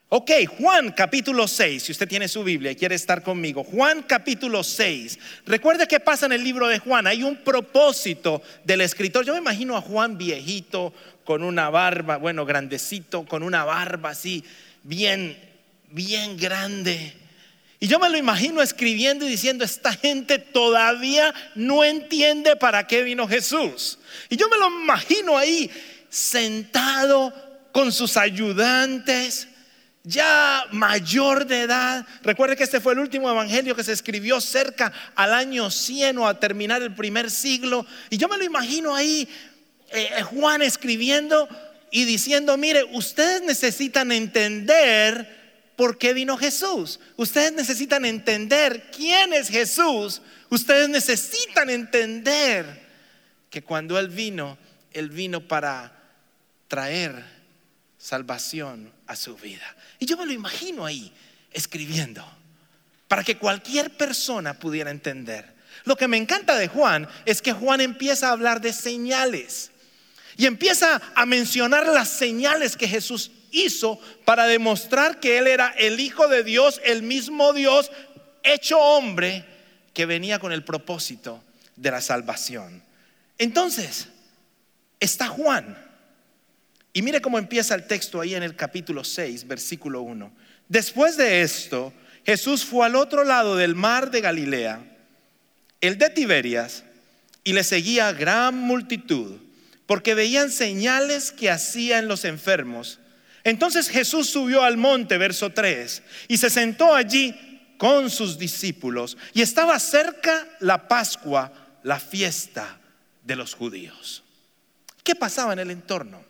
Ok, Juan capítulo 6, si usted tiene su Biblia y quiere estar conmigo. Juan capítulo 6. Recuerde qué pasa en el libro de Juan. Hay un propósito del escritor. Yo me imagino a Juan viejito, con una barba, bueno, grandecito, con una barba así, bien grande. Y yo me lo imagino escribiendo y diciendo: esta gente todavía no entiende para qué vino Jesús. Y yo me lo imagino ahí sentado con sus ayudantes, ya mayor de edad. Recuerde que este fue el último evangelio que se escribió cerca al año 100 o a terminar el primer siglo. Y yo me lo imagino ahí, Juan escribiendo y diciendo: mire, ustedes necesitan entender por qué vino Jesús. Ustedes necesitan entender quién es Jesús. Ustedes necesitan entender que cuando Él vino para traer salvación a su vida. Y yo me lo imagino ahí escribiendo para que cualquier persona pudiera entender. Lo que me encanta de Juan es que Juan empieza a hablar de señales y empieza a mencionar las señales que Jesús hizo para demostrar que Él era el Hijo de Dios, el mismo Dios hecho hombre, que venía con el propósito de la salvación. Entonces está Juan. Y mire cómo empieza el texto ahí en el capítulo 6, versículo 1. Después de esto, Jesús fue al otro lado del mar de Galilea, el de Tiberias, y le seguía gran multitud, porque veían señales que hacía en los enfermos. Entonces Jesús subió al monte, verso 3, y se sentó allí con sus discípulos. Y estaba cerca la Pascua, la fiesta de los judíos. ¿Qué pasaba en el entorno?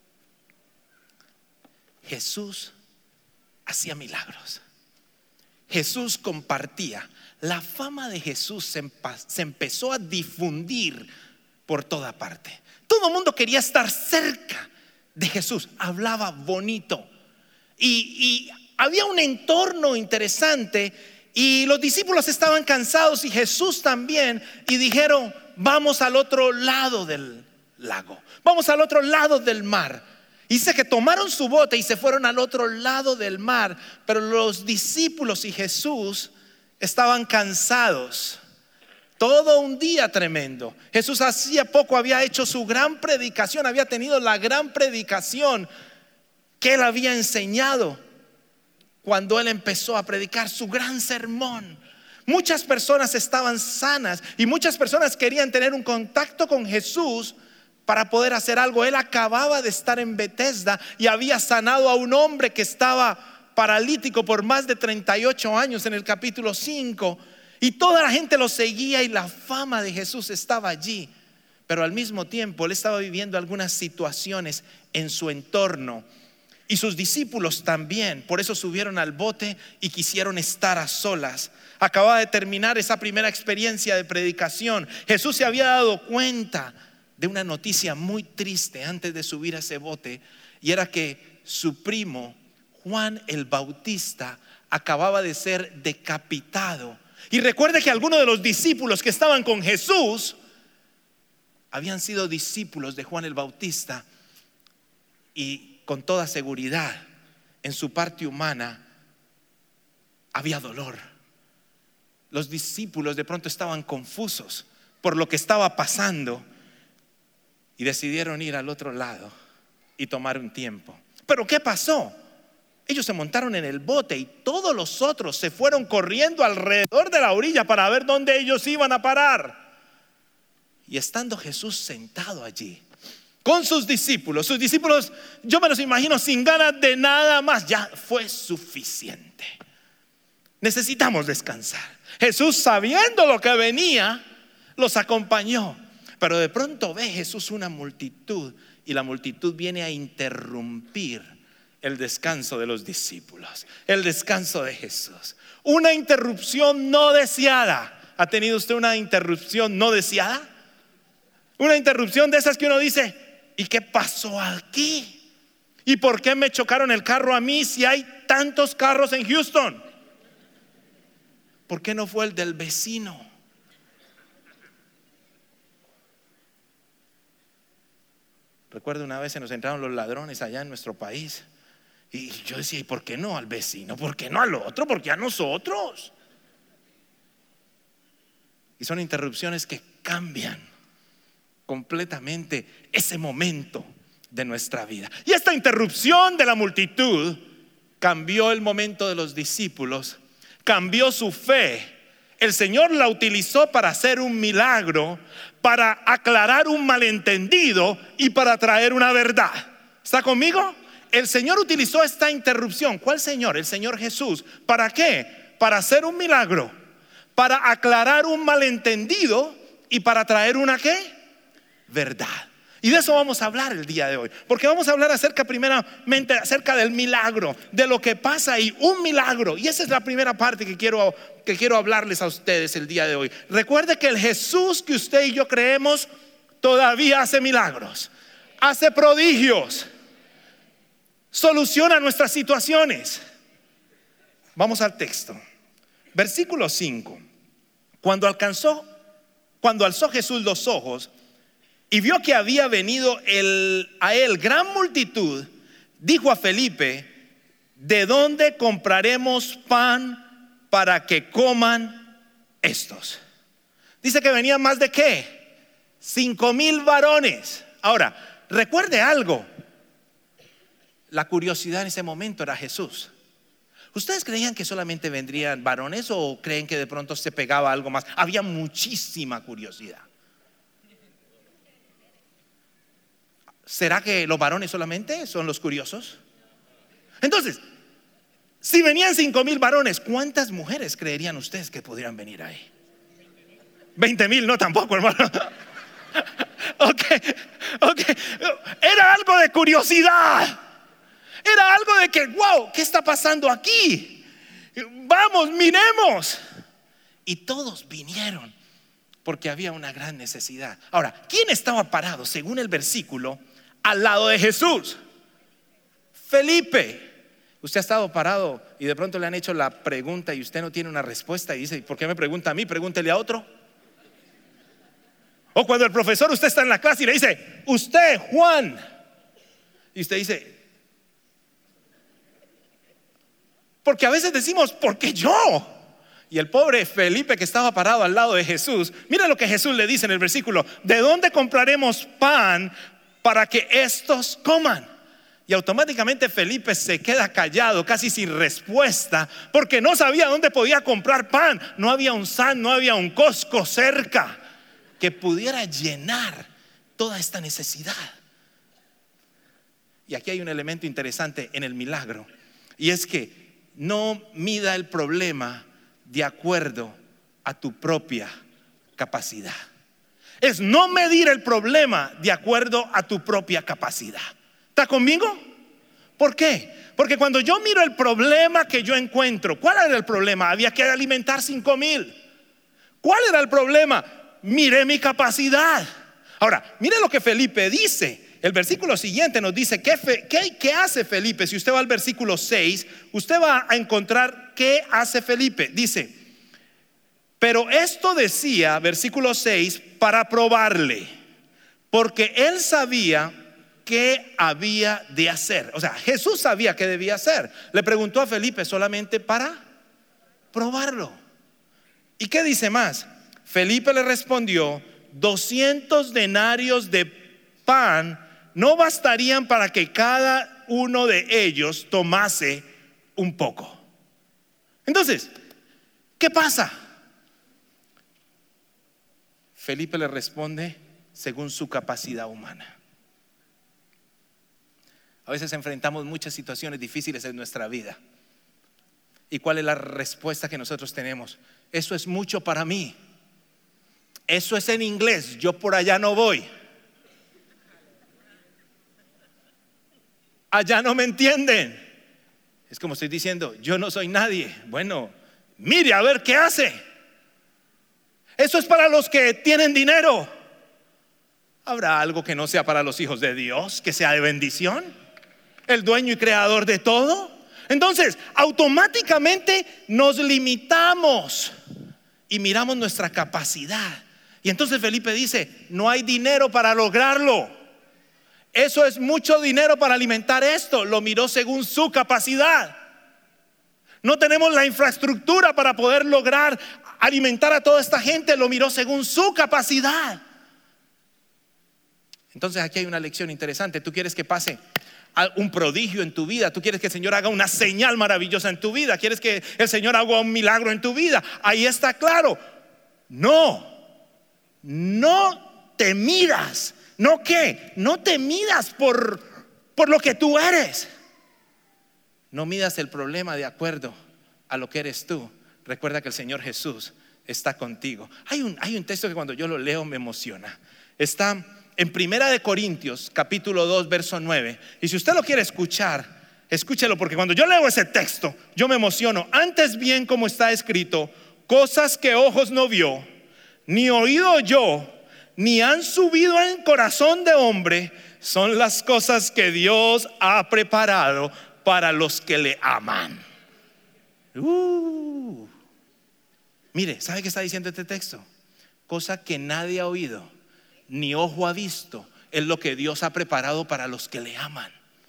Jesús hacía milagros. Jesús compartía. La fama de Jesús se empezó a difundir por toda parte. Todo el mundo quería estar cerca de Jesús. Hablaba bonito y había un entorno interesante. Y los discípulos estaban cansados y Jesús también, y dijeron: vamos al otro lado del lago, vamos al otro lado del mar. Dice que tomaron su bote y se fueron al otro lado del mar. Pero los discípulos y Jesús estaban cansados. Todo un día tremendo. Jesús hacía poco había hecho su gran predicación, había tenido la gran predicación que Él había enseñado cuando Él empezó a predicar su gran sermón. Muchas personas estaban sanas y muchas personas querían tener un contacto con Jesús para poder hacer algo. Él acababa de estar en Betesda y había sanado a un hombre que estaba paralítico por más de 38 años en el capítulo 5. Y toda la gente lo seguía y la fama de Jesús estaba allí. Pero al mismo tiempo Él estaba viviendo algunas situaciones en su entorno. Y sus discípulos también. Por eso subieron al bote y quisieron estar a solas. Acababa de terminar esa primera experiencia de predicación. Jesús se había dado cuenta de una noticia muy triste antes de subir a ese bote, y era que su primo Juan el Bautista acababa de ser decapitado. Y recuerde que algunos de los discípulos que estaban con Jesús habían sido discípulos de Juan el Bautista, y con toda seguridad en su parte humana había dolor. Los discípulos de pronto estaban confusos por lo que estaba pasando y decidieron ir al otro lado y tomar un tiempo. Pero ¿qué pasó? Ellos se montaron en el bote y todos los otros se fueron corriendo alrededor de la orilla para ver dónde ellos iban a parar. Y estando Jesús sentado allí con sus discípulos, yo me los imagino sin ganas de nada más. Ya fue suficiente, necesitamos descansar. Jesús, sabiendo lo que venía, los acompañó. Pero de pronto ve Jesús una multitud, y la multitud viene a interrumpir el descanso de los discípulos, el descanso de Jesús. Una interrupción no deseada. ¿Ha tenido usted una interrupción no deseada? Una interrupción de esas que uno dice: ¿y qué pasó aquí? ¿Y por qué me chocaron el carro a mí si hay tantos carros en Houston? ¿Por qué no fue el del vecino? Recuerdo una vez se nos entraron los ladrones allá en nuestro país Y yo decía, ¿y por qué no al vecino? ¿Por qué no al otro? ¿Por qué a nosotros? Y son interrupciones que cambian completamente ese momento de nuestra vida. Y esta interrupción de la multitud cambió el momento de los discípulos, cambió su fe. El Señor la utilizó para hacer un milagro, para aclarar un malentendido y para traer una verdad. ¿Está conmigo? El Señor utilizó esta interrupción. ¿Cuál Señor? El Señor Jesús. ¿Para qué? Para hacer un milagro, para aclarar un malentendido y para traer una ¿qué? Verdad. Y de eso vamos a hablar el día de hoy, porque vamos a hablar primeramente acerca del milagro, de lo que pasa ahí, un milagro. Y esa es la primera parte que quiero hablarles a ustedes el día de hoy. Recuerde que el Jesús que usted y yo creemos todavía hace milagros, hace prodigios, soluciona nuestras situaciones. Vamos al texto. Versículo 5. Cuando alzó Jesús los ojos y vio que había venido a él gran multitud, dijo a Felipe: ¿de dónde compraremos pan para que coman estos? Dice que venían más de ¿qué? 5,000 varones. Ahora, recuerde algo. La curiosidad en ese momento era Jesús. ¿Ustedes creían que solamente vendrían varones o creen que de pronto se pegaba algo más? Había muchísima curiosidad. ¿Será que los varones solamente son los curiosos? Entonces, si venían 5,000 varones, ¿cuántas mujeres creerían ustedes que pudieran venir ahí? 20,000, no tampoco, hermano. Ok. Era algo de curiosidad. Era algo de que, wow, ¿qué está pasando aquí? Vamos, miremos. Y todos vinieron porque había una gran necesidad. Ahora, ¿quién estaba parado, según el versículo, al lado de Jesús? Felipe. Usted ha estado parado y de pronto le han hecho la pregunta y usted no tiene una respuesta y dice: ¿por qué me pregunta a mí? Pregúntele a otro. O cuando el profesor, usted está en la clase y le dice: usted, Juan. Y usted dice: porque a veces decimos, ¿por qué yo? Y el pobre Felipe que estaba parado al lado de Jesús, mira lo que Jesús le dice en el versículo: ¿de dónde compraremos pan para que estos coman? Y automáticamente Felipe se queda callado, casi sin respuesta, porque no sabía dónde podía comprar pan. No había un Sam, no había un Costco cerca que pudiera llenar toda esta necesidad. Y aquí hay un elemento interesante en el milagro, y es que no mida el problema de acuerdo a tu propia capacidad. Es no medir el problema de acuerdo a tu propia capacidad. ¿Está conmigo? ¿Por qué? Porque cuando yo miro el problema que yo encuentro, ¿cuál era el problema? Había que alimentar 5,000. ¿Cuál era el problema? Miré mi capacidad. Ahora, mire lo que Felipe dice. El versículo siguiente nos dice ¿qué hace Felipe? Si usted va al versículo 6, usted va a encontrar qué hace Felipe. Dice: pero esto decía, versículo 6, para probarle, porque él sabía qué había de hacer. O sea, Jesús sabía qué debía hacer. Le preguntó a Felipe solamente para probarlo. ¿Y qué dice más? Felipe le respondió: 200 denarios de pan no bastarían para que cada uno de ellos tomase un poco. Entonces, ¿qué pasa? Felipe le responde según su capacidad humana. A veces enfrentamos muchas situaciones difíciles en nuestra vida. ¿Y cuál es la respuesta que nosotros tenemos? Eso es mucho para mí. Eso es en inglés, yo por allá no voy. Allá no me entienden. Es como estoy diciendo: yo no soy nadie. Bueno, mire a ver qué hace. Eso es para los que tienen dinero. ¿Habrá algo que no sea para los hijos de Dios, que sea de bendición? El dueño y creador de todo. Entonces, automáticamente nos limitamos y miramos nuestra capacidad. Y entonces Felipe dice: no hay dinero para lograrlo. Eso es mucho dinero para alimentar esto. Lo miró según su capacidad. No tenemos la infraestructura para poder lograr alimentar a toda esta gente. Lo miró según su capacidad. Entonces aquí hay una lección interesante. Tú quieres que pase un prodigio en tu vida. Tú quieres que el Señor haga una señal maravillosa en tu vida. Quieres que el Señor haga un milagro en tu vida. Ahí está claro. No te midas. No te midas por lo que tú eres. No midas el problema de acuerdo a lo que eres tú. Recuerda que el Señor Jesús está contigo. Hay un texto que cuando yo lo leo me emociona. Está en Primera de Corintios capítulo 2 verso 9. Y si usted lo quiere escuchar, escúchelo, porque cuando yo leo ese texto yo me emociono. Antes bien, como está escrito, cosas que ojos no vio, ni oído oyó, ni han subido en corazón de hombre, son las cosas que Dios ha preparado para los que le aman. Mire, ¿sabe qué está diciendo este texto? Cosa que nadie ha oído, ni ojo ha visto, es lo que Dios ha preparado para los que le aman.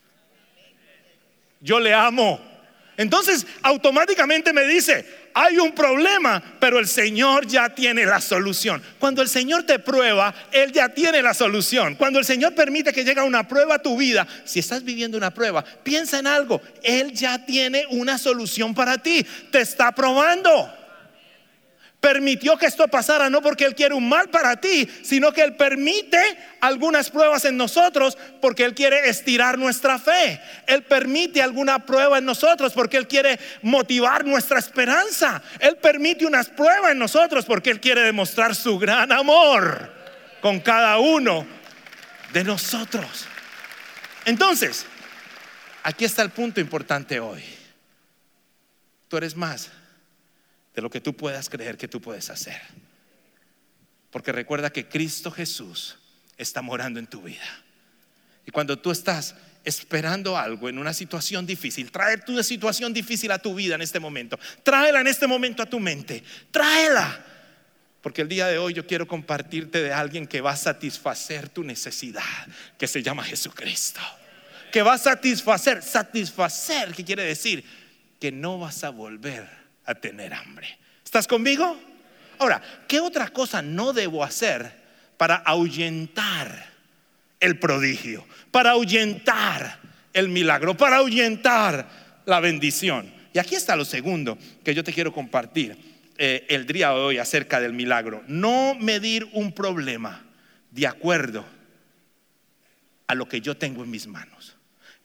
Yo le amo. Entonces automáticamente me dice, hay un problema, pero el Señor ya tiene la solución. Cuando el Señor te prueba, Él ya tiene la solución. Cuando el Señor permite que llegue una prueba a tu vida, si estás viviendo una prueba, piensa en algo. Él ya tiene una solución para ti. Te está probando. Permitió que esto pasara no porque Él quiere un mal para ti, sino que Él permite algunas pruebas en nosotros porque Él quiere estirar nuestra fe. Él permite alguna prueba en nosotros porque Él quiere motivar nuestra esperanza. Él permite unas pruebas en nosotros porque Él quiere demostrar su gran amor con cada uno de nosotros. Entonces, aquí está el punto importante hoy. Tú eres más de lo que tú puedas creer que tú puedes hacer. Porque recuerda que Cristo Jesús está morando en tu vida. Y cuando tú estás esperando algo en una situación difícil, trae tu situación difícil a tu vida en este momento. Tráela en este momento a tu mente. Tráela. Porque el día de hoy yo quiero compartirte de alguien que va a satisfacer tu necesidad, que se llama Jesucristo. Que va a satisfacer, ¿qué quiere decir? Que no vas a volver a tener hambre. ¿Estás conmigo? Ahora, ¿qué otra cosa no debo hacer para ahuyentar el prodigio, para ahuyentar el milagro, para ahuyentar la bendición? Y aquí está lo segundo que yo te quiero compartir el día de hoy acerca del milagro. No medir un problema de acuerdo a lo que yo tengo en mis manos.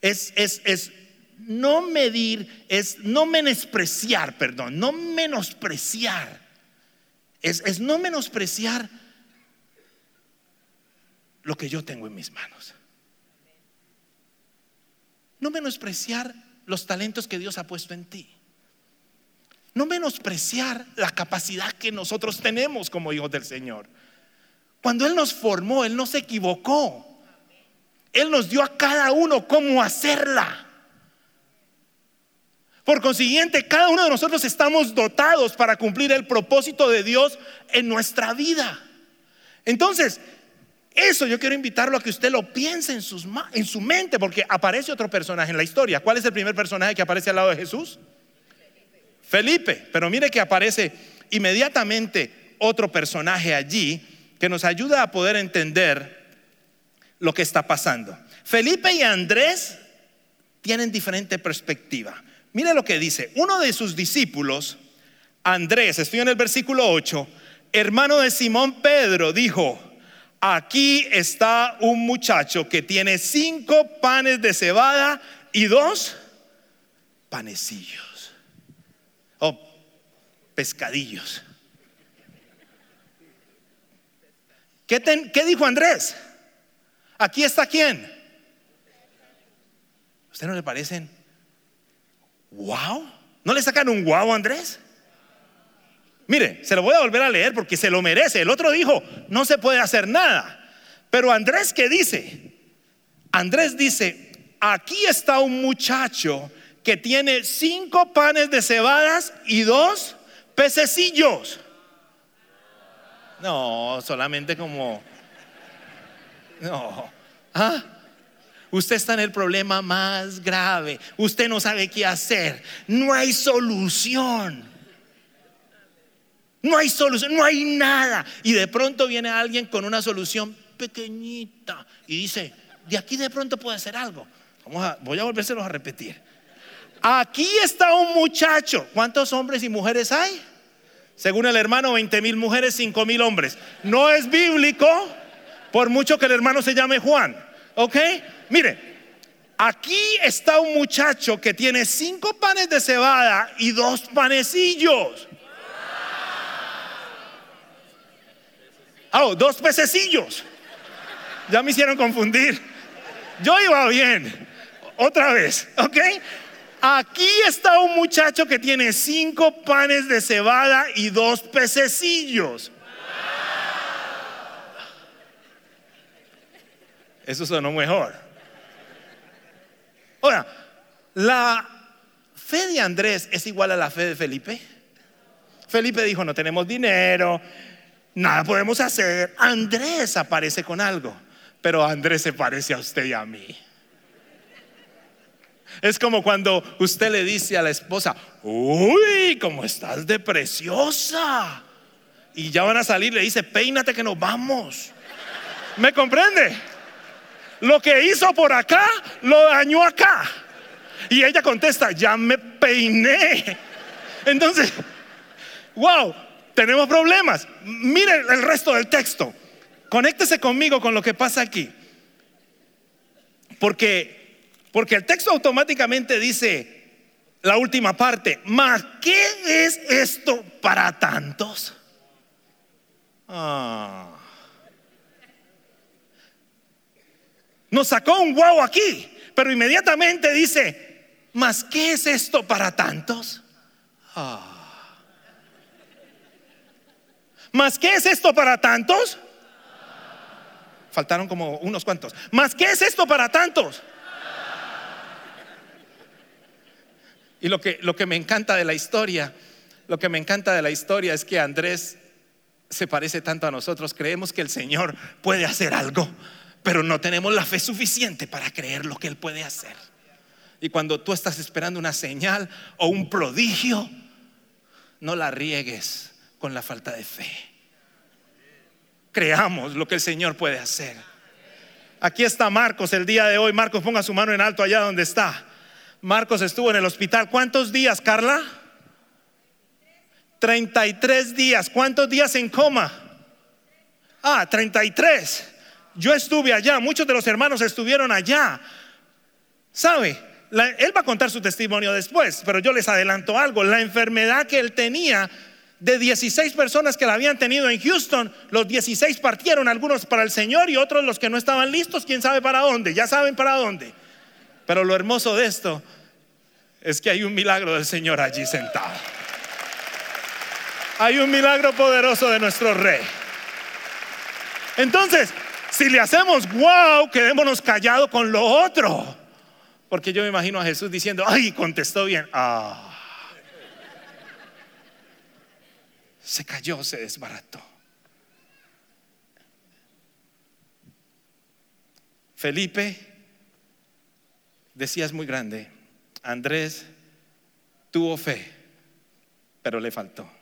No medir, es no menospreciar, no menospreciar. Es no menospreciar lo que yo tengo en mis manos. No menospreciar los talentos que Dios ha puesto en ti. No menospreciar la capacidad que nosotros tenemos como hijos del Señor. Cuando Él nos formó, Él no se equivocó. Él nos dio a cada uno cómo hacerla. Por consiguiente, cada uno de nosotros estamos dotados para cumplir el propósito de Dios en nuestra vida. Entonces, eso yo quiero invitarlo a que usted lo piense en su mente, porque aparece otro personaje en la historia. ¿Cuál es el primer personaje que aparece al lado de Jesús? Felipe. Pero mire que aparece inmediatamente otro personaje allí que nos ayuda a poder entender lo que está pasando. Felipe y Andrés tienen diferente perspectiva. Mire lo que dice. Uno de sus discípulos, Andrés, estoy en el versículo 8, hermano de Simón Pedro, dijo: aquí está un muchacho que tiene 5 panes de cebada y 2 panecillos o pescadillos. ¿Qué dijo Andrés? Aquí está ¿quién? ¿A usted no le parecen wow? ¿No le sacan un wow a Andrés? Mire, se lo voy a volver a leer porque se lo merece. El otro dijo, no se puede hacer nada. Pero Andrés, ¿qué dice? Andrés dice, aquí está un muchacho que tiene 5 panes de cebadas y 2 pececillos. No, solamente como... No. usted está en el problema más grave, usted no sabe qué hacer, no hay solución. No hay solución, no hay nada. Y de pronto viene alguien con una solución pequeñita y dice: de aquí de pronto puede ser algo. Voy a volvérselos a repetir. Aquí está un muchacho. ¿Cuántos hombres y mujeres hay? Según el hermano, 20,000 mujeres, 5,000 hombres. No es bíblico, por mucho que el hermano se llame Juan. ¿Ok? Mire, aquí está un muchacho que tiene 5 panes de cebada y 2 panecillos. 2 pececillos. Ya me hicieron confundir. Yo iba bien. Otra vez, ¿ok? Aquí está un muchacho que tiene 5 panes de cebada y 2 pececillos. Eso sonó mejor. Ahora, la fe de Andrés es igual a la fe de Felipe. Felipe dijo: no tenemos dinero, nada podemos hacer. Andrés aparece con algo, pero Andrés se parece a usted y a mí. Es como cuando usted le dice a la esposa: uy, cómo estás de preciosa. Y ya van a salir, le dice: peínate que nos vamos. ¿Me comprende? Lo que hizo por acá, lo dañó acá. Y ella contesta: ya me peiné. Entonces, wow, tenemos problemas. Miren el resto del texto. Conéctese conmigo con lo que pasa aquí. Porque el texto automáticamente dice la última parte: ¿mas qué es esto para tantos? Nos sacó un guau aquí, pero inmediatamente dice: ¿mas qué es esto para tantos? ¿Mas qué es esto para tantos? Faltaron como unos cuantos. ¿Mas qué es esto para tantos? Y lo que me encanta de la historia, es que Andrés se parece tanto a nosotros. Creemos que el Señor puede hacer algo, pero no tenemos la fe suficiente para creer lo que Él puede hacer. Y cuando tú estás esperando una señal o un prodigio, no la riegues con la falta de fe. Creamos lo que el Señor puede hacer. Aquí está Marcos el día de hoy. Marcos, ponga su mano en alto allá donde está. Marcos estuvo en el hospital. ¿Cuántos días, Carla? 33 días. ¿Cuántos días en coma? 33. Yo estuve allá, muchos de los hermanos estuvieron allá. ¿Sabe? Él va a contar su testimonio después, pero yo les adelanto algo. La enfermedad que él tenía, de 16 personas que la habían tenido en Houston, los 16 partieron, algunos para el Señor y otros, los que no estaban listos, quién sabe para dónde. Ya saben para dónde. Pero lo hermoso de esto es que hay un milagro del Señor allí sentado. Hay un milagro poderoso de nuestro Rey. Entonces, si le hacemos wow, quedémonos callados con lo otro. Porque yo me imagino a Jesús diciendo: ay, contestó bien. Se cayó, se desbarató. Felipe decía: es muy grande. Andrés tuvo fe, pero le faltó.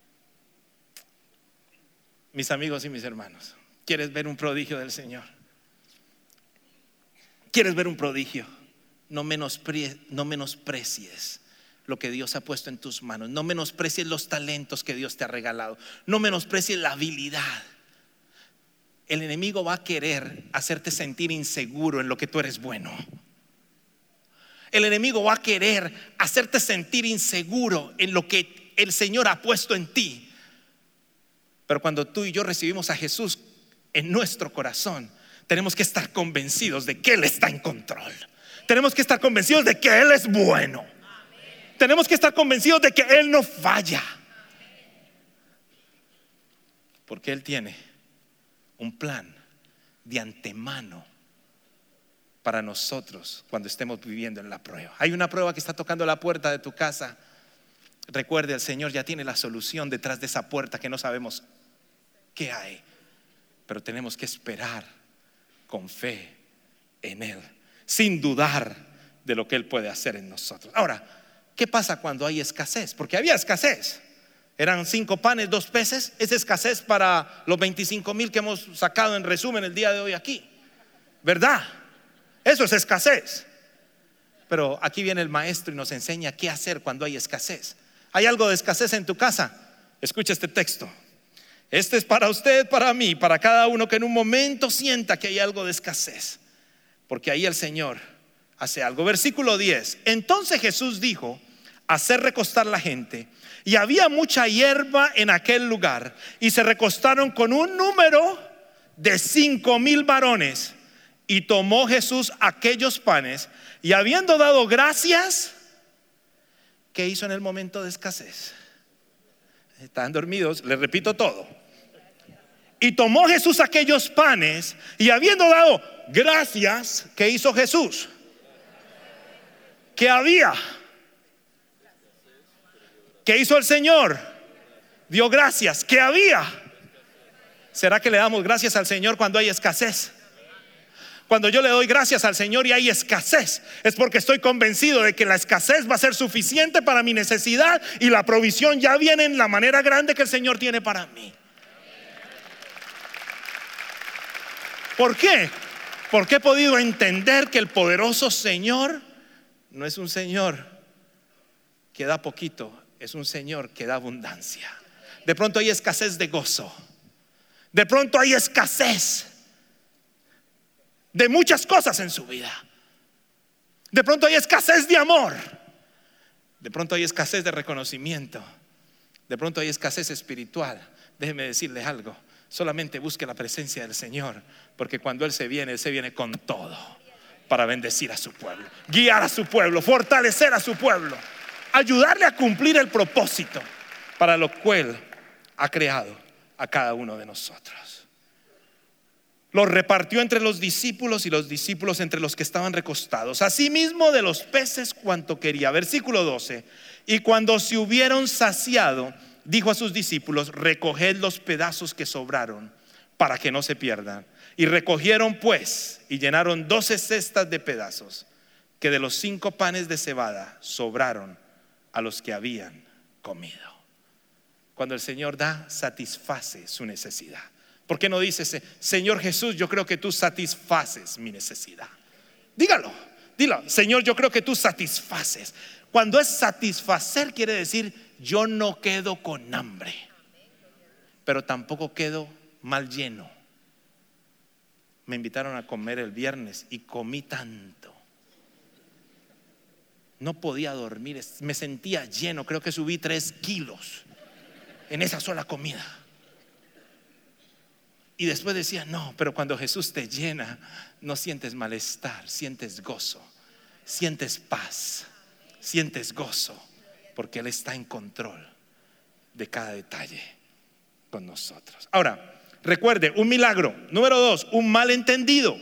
Mis amigos y mis hermanos, ¿quieres ver un prodigio del Señor? ¿Quieres ver un prodigio? No menosprecies lo que Dios ha puesto en tus manos. No menosprecies los talentos que Dios te ha regalado. No menosprecies la habilidad. El enemigo va a querer hacerte sentir inseguro en lo que tú eres bueno. El enemigo va a querer hacerte sentir inseguro en lo que el Señor ha puesto en ti. Pero cuando tú y yo recibimos a Jesús en nuestro corazón, tenemos que estar convencidos de que Él está en control. Tenemos que estar convencidos de que Él es bueno. Tenemos que estar convencidos de que Él no falla. Porque Él tiene un plan de antemano para nosotros cuando estemos viviendo en la prueba. Hay una prueba que está tocando la puerta de tu casa. Recuerde, el Señor ya tiene la solución detrás de esa puerta que no sabemos qué hay. Pero tenemos que esperar con fe en Él. sin dudar de lo que Él puede hacer en nosotros. Ahora, ¿qué pasa cuando hay escasez? Porque había escasez. Eran 5 panes, 2 peces. Es escasez para los 25,000 que hemos sacado en resumen el día de hoy aquí, ¿verdad? Eso es escasez. Pero aquí viene el maestro y nos enseña qué hacer cuando hay escasez. ¿Hay algo de escasez en tu casa? Escucha este texto. Este es para usted, para mí, para cada uno que en un momento sienta que hay algo de escasez, porque ahí el Señor hace algo. Versículo 10. Entonces Jesús dijo: hacer recostar la gente. Y había mucha hierba en aquel lugar, y se recostaron con un número de 5,000 varones. Y tomó Jesús aquellos panes, y habiendo dado gracias, ¿qué hizo en el momento de escasez? Estaban dormidos, les repito todo. Y tomó Jesús aquellos panes, y habiendo dado gracias, ¿qué hizo Jesús? ¿Qué había? ¿Qué hizo el Señor? Dio gracias. ¿Qué había? ¿Será que le damos gracias al Señor cuando hay escasez? Cuando yo le doy gracias al Señor y hay escasez, es porque estoy convencido de que la escasez va a ser suficiente para mi necesidad, y la provisión ya viene en la manera grande que el Señor tiene para mí. ¿Por qué? Porque he podido entender que el poderoso Señor no es un Señor que da poquito, es un Señor que da abundancia. De pronto hay escasez de gozo, de pronto hay escasez de muchas cosas en su vida. De pronto hay escasez de amor, de pronto hay escasez de reconocimiento, de pronto hay escasez espiritual. Déjeme decirle algo: solamente busque la presencia del Señor, porque cuando Él se viene con todo para bendecir a su pueblo, guiar a su pueblo, fortalecer a su pueblo, ayudarle a cumplir el propósito para lo cual ha creado a cada uno de nosotros. Los repartió entre los discípulos, y los discípulos entre los que estaban recostados, asimismo de los peces cuanto quería. Versículo 12. Y cuando se hubieron saciado, dijo a sus discípulos: recoged los pedazos que sobraron, para que no se pierdan. Y recogieron pues, y llenaron 12 cestas de pedazos, que de los 5 panes de cebada sobraron a los que habían comido. Cuando el Señor da, satisface su necesidad. ¿Por qué no dice: Señor Jesús, yo creo que tú satisfaces mi necesidad? Dígalo, dilo: Señor, yo creo que tú satisfaces. Cuando es satisfacer, quiere decir: yo no quedo con hambre, pero tampoco quedo mal lleno. Me invitaron a comer el viernes y comí tanto, no podía dormir, me sentía lleno. Creo que subí 3 kilos en esa sola comida. Y después decía: no, pero cuando Jesús te llena, no sientes malestar, sientes gozo, sientes paz, sientes gozo, porque Él está en control de cada detalle con nosotros. Ahora, recuerde, un milagro. Número 2, un malentendido.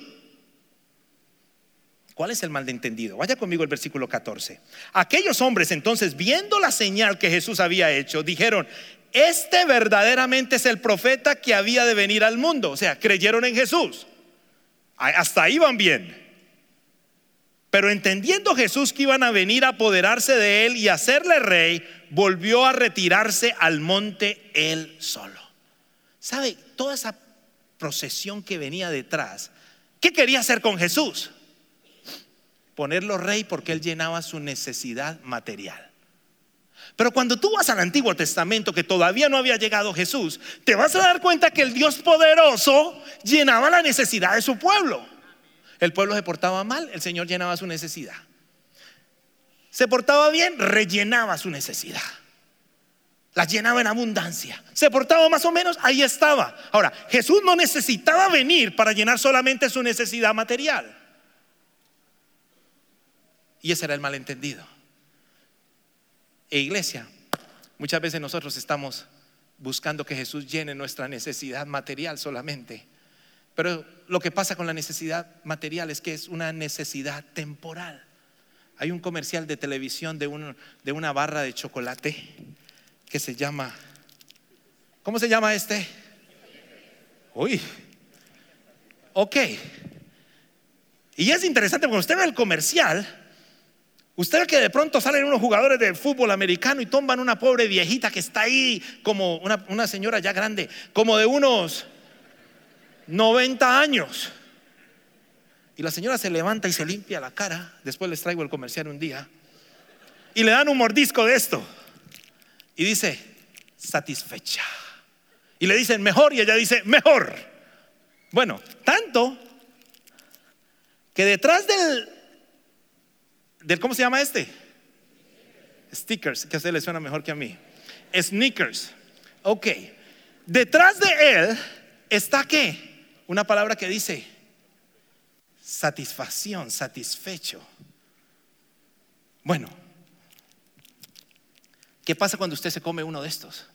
¿Cuál es el malentendido? Vaya conmigo al versículo 14. Aquellos hombres entonces, viendo la señal que Jesús había hecho, dijeron: este verdaderamente es el profeta que había de venir al mundo. O sea, creyeron en Jesús. Hasta ahí van bien. Pero entendiendo Jesús que iban a venir a apoderarse de Él y hacerle rey, volvió a retirarse al monte Él solo. ¿Sabe? Toda esa procesión que venía detrás, ¿qué quería hacer con Jesús? Ponerlo rey, porque Él llenaba su necesidad material. Pero cuando tú vas al Antiguo Testamento, que todavía no había llegado Jesús, te vas a dar cuenta que el Dios poderoso llenaba la necesidad de su pueblo. El pueblo se portaba mal, el Señor llenaba su necesidad. Se portaba bien, rellenaba su necesidad, la llenaba en abundancia. Se portaba más o menos, ahí estaba. Ahora, Jesús no necesitaba venir para llenar solamente su necesidad material. Y ese era el malentendido. E iglesia, muchas veces nosotros estamos buscando que Jesús llene nuestra necesidad material solamente. Pero lo que pasa con la necesidad material es que es una necesidad temporal. Hay un comercial de televisión de una barra de chocolate que se llama, ¿cómo se llama este? Uy, ok. Y es interesante porque usted ve el comercial, usted ve que de pronto salen unos jugadores de fútbol americano y tumban una pobre viejita que está ahí, como una señora ya grande, como de unos 90 años. Y la señora se levanta y se limpia la cara. Después les traigo el comercial un día. Y le dan un mordisco de esto. Y dice, satisfecha. Y le dicen mejor y ella dice mejor. Bueno, tanto que detrás del ¿cómo se llama este? Stickers, que a usted le suena mejor que a mí. Sneakers. Ok. Detrás de él está ¿qué? Una palabra que dice satisfacción, satisfecho. Bueno, ¿qué pasa cuando usted se come uno de estos?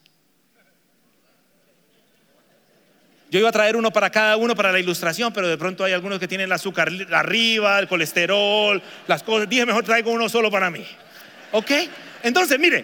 Yo iba a traer uno para cada uno para la ilustración, pero de pronto hay algunos que tienen el azúcar arriba, el colesterol, las cosas. Dije, mejor traigo uno solo para mí. ¿Ok? Entonces, mire,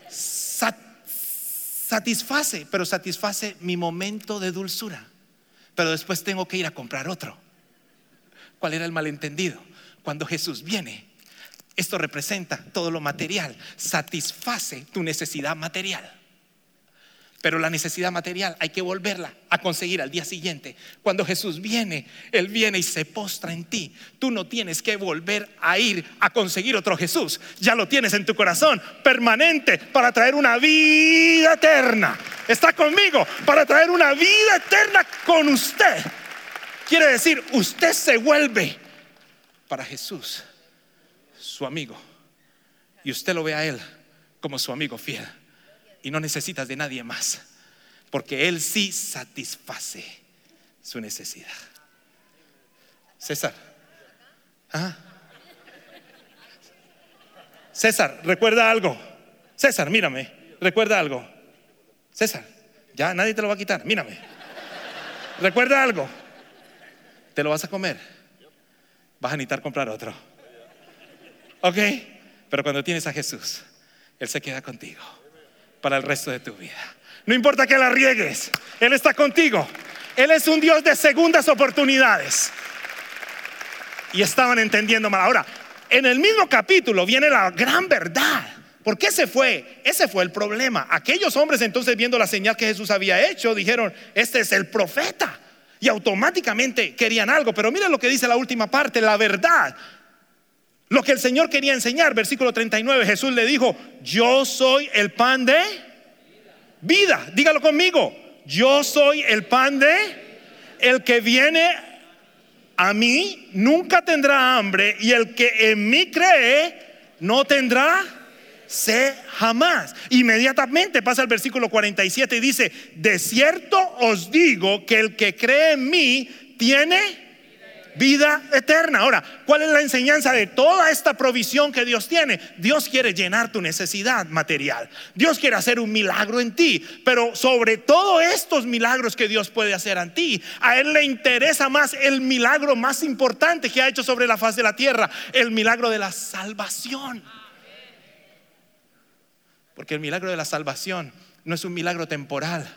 satisface, pero satisface mi momento de dulzura. Pero después tengo que ir a comprar otro. ¿Cuál era el malentendido? Cuando Jesús viene, esto representa todo lo material, satisface tu necesidad material. Pero la necesidad material hay que volverla a conseguir al día siguiente. Cuando Jesús viene, Él viene y se postra en ti. Tú no tienes que volver a ir a conseguir otro Jesús. Ya lo tienes en tu corazón, permanente, para traer una vida eterna. Está conmigo, para traer una vida eterna con usted. Quiere decir, usted se vuelve para Jesús su amigo. Y usted lo ve a Él como su amigo fiel. Y no necesitas de nadie más, porque Él sí satisface su necesidad. César, César, recuerda algo. César, mírame, recuerda algo. César, ya nadie te lo va a quitar, mírame. Recuerda algo. Te lo vas a comer. Vas a necesitar comprar otro. Ok, pero cuando tienes a Jesús, Él se queda contigo para el resto de tu vida. No importa que la riegues, Él está contigo. Él es un Dios de segundas oportunidades. Y estaban entendiendo mal. Ahora, en el mismo capítulo viene la gran verdad. ¿Por qué se fue? Ese fue el problema. Aquellos hombres entonces, viendo la señal que Jesús había hecho, dijeron, este es el profeta. Y automáticamente querían algo. Pero mira lo que dice la última parte, la verdad. Lo que el Señor quería enseñar, versículo 39, Jesús le dijo, yo soy el pan de vida. Dígalo conmigo, yo soy el pan de, el que viene a mí nunca tendrá hambre, y el que en mí cree no tendrá sed jamás. Inmediatamente pasa el versículo 47 y dice, de cierto os digo que el que cree en mí tiene vida eterna. Ahora, ¿cuál es la enseñanza de toda esta provisión que Dios tiene? Dios quiere llenar tu necesidad material. Dios quiere hacer un milagro en ti. Pero sobre todo estos milagros que Dios puede hacer en ti, a Él le interesa más el milagro más importante que ha hecho sobre la faz de la tierra, el milagro de la salvación. Porque el milagro de la salvación no es un milagro temporal.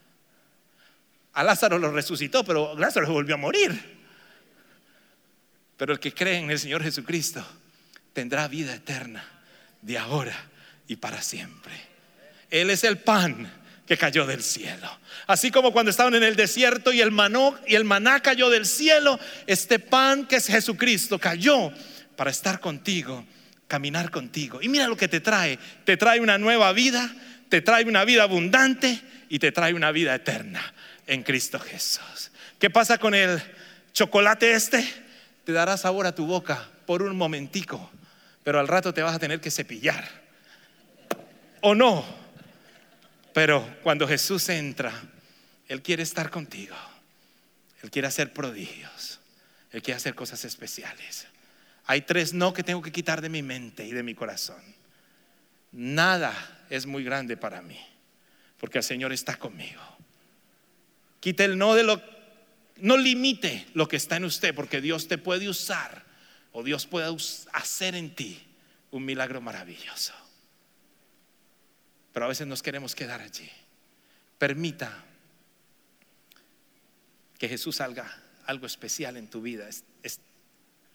A Lázaro lo resucitó, pero Lázaro volvió a morir. Pero el que cree en el Señor Jesucristo tendrá vida eterna de ahora y para siempre. Él es el pan que cayó del cielo. Así como cuando estaban en el desierto y el maná cayó del cielo, este pan que es Jesucristo cayó para estar contigo, caminar contigo. Y mira lo que te trae una nueva vida, te trae una vida abundante y te trae una vida eterna en Cristo Jesús. ¿Qué pasa con el chocolate este? Te dará sabor a tu boca por un momentico, pero al rato te vas a tener que cepillar. ¿O no? Pero cuando Jesús entra, Él quiere estar contigo. Él quiere hacer prodigios. Él quiere hacer cosas especiales. Hay 3 no que tengo que quitar de mi mente y de mi corazón. Nada es muy grande para mí, porque el Señor está conmigo. Quite el no de no limite lo que está en usted, porque Dios te puede usar, o Dios puede hacer en ti un milagro maravilloso. Pero a veces nos queremos quedar allí. Permita que Jesús haga algo especial en tu vida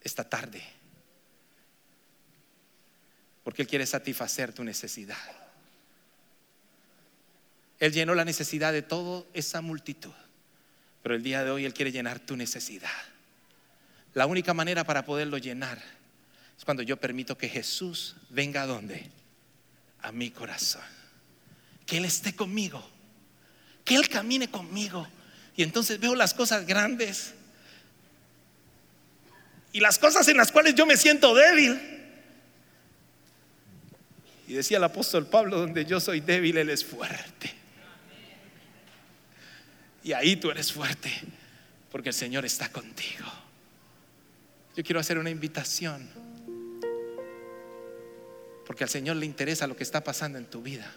esta tarde, porque Él quiere satisfacer tu necesidad. Él llenó la necesidad de toda esa multitud, pero el día de hoy Él quiere llenar tu necesidad. La única manera para poderlo llenar es cuando yo permito que Jesús venga ¿a dónde? A mi corazón. Que Él esté conmigo, que Él camine conmigo. Y entonces veo las cosas grandes y las cosas en las cuales yo me siento débil. Y decía el apóstol Pablo: donde yo soy débil, Él es fuerte. Y ahí tú eres fuerte, porque el Señor está contigo. Yo quiero hacer una invitación, porque al Señor le interesa lo que está pasando en tu vida.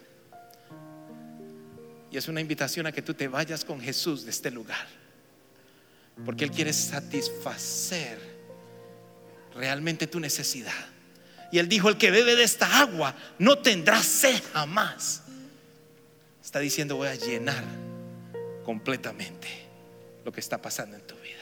Y es una invitación a que tú te vayas con Jesús de este lugar, porque Él quiere satisfacer realmente tu necesidad. Y Él dijo: el que bebe de esta agua no tendrá sed jamás. Está diciendo: voy a llenar completamente lo que está pasando en tu vida.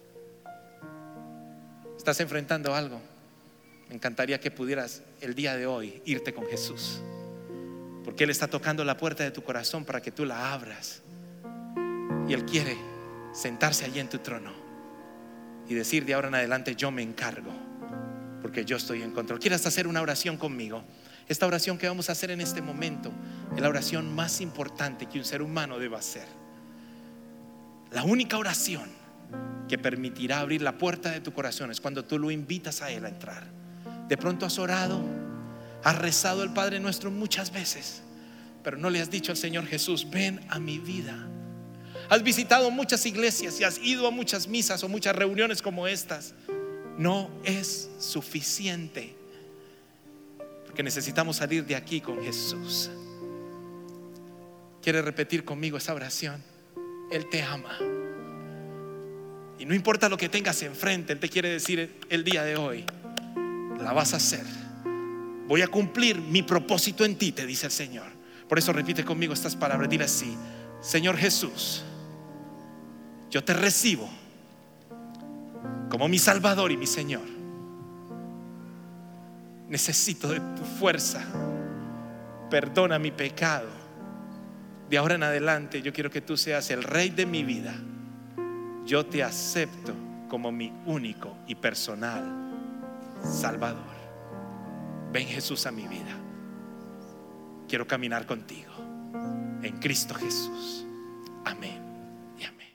¿Estás enfrentando algo? Me encantaría que pudieras el día de hoy irte con Jesús, porque Él está tocando la puerta de tu corazón para que tú la abras. Y Él quiere sentarse allí en tu trono y decir: de ahora en adelante yo me encargo, porque yo estoy en control. ¿Quieres hacer una oración conmigo? Esta oración que vamos a hacer en este momento es la oración más importante que un ser humano deba hacer. La única oración que permitirá abrir la puerta de tu corazón es cuando tú lo invitas a Él a entrar. De pronto has orado, has rezado el Padre Nuestro muchas veces, pero no le has dicho al Señor Jesús: ven a mi vida. Has visitado muchas iglesias y has ido a muchas misas o muchas reuniones como estas. No es suficiente, porque necesitamos salir de aquí con Jesús. ¿Quieres repetir conmigo esa oración? Él te ama, y no importa lo que tengas enfrente, Él te quiere decir el día de hoy: la vas a hacer. Voy a cumplir mi propósito en ti, te dice el Señor. Por eso repite conmigo estas palabras. Dile así: Señor Jesús, yo te recibo como mi Salvador y mi Señor. Necesito de tu fuerza. Perdona mi pecado. De ahora en adelante yo quiero que tú seas el Rey de mi vida. Yo te acepto como mi único y personal Salvador. Ven, Jesús, a mi vida. Quiero caminar contigo en Cristo Jesús. Amén y amén.